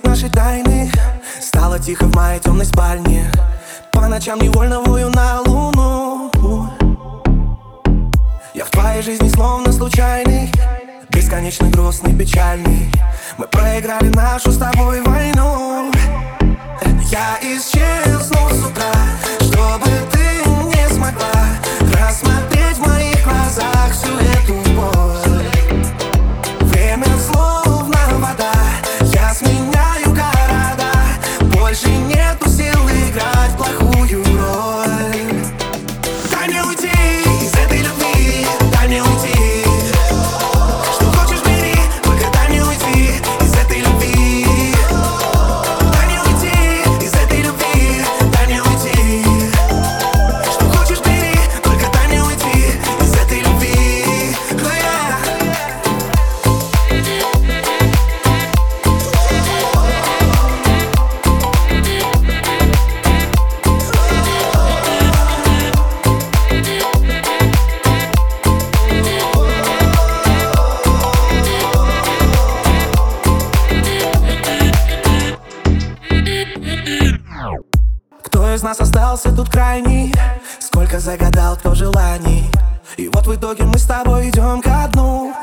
раскрыть наши тайны. Стало тихо в моей темной спальне. По ночам невольно вою на луну. Я в твоей жизни словно случайный, бесконечно грустный, печальный. Мы проиграли нашу с тобой войну. Я исчезну с утра, чтобы ты не смогла рассмотреть в моих глазах всю эту боль. Время словно вода, я сменяю города. Больше нету сил играть плохую роль. Дай мне уйти из этой любви, дай мне уйти. Что хочешь бери, только дай мне уйти из этой любви. Дай мне уйти из этой любви, дай мне уйти. Что хочешь бери, только дай мне уйти из этой любви. Кто из нас остался тут крайний? Сколько загадал кто желаний? И вот в итоге мы с тобой идем ко дну.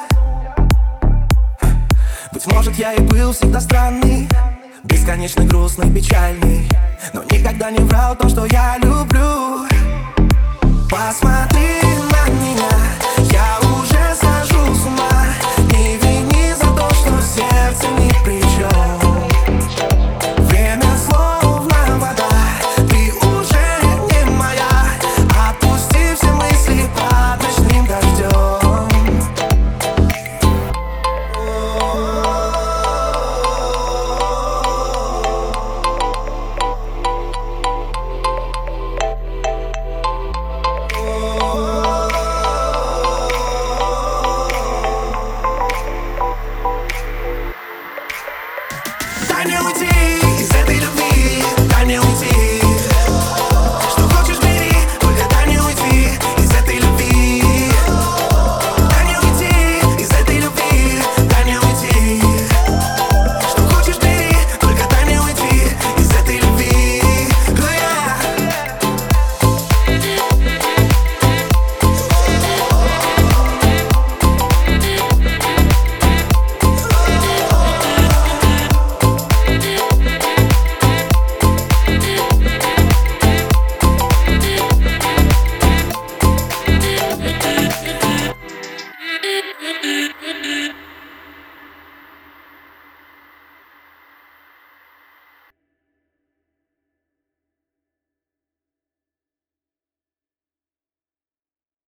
Быть может, я и был всегда странный, бесконечно грустный, печальный, но никогда не врал то, что я люблю. Посмотри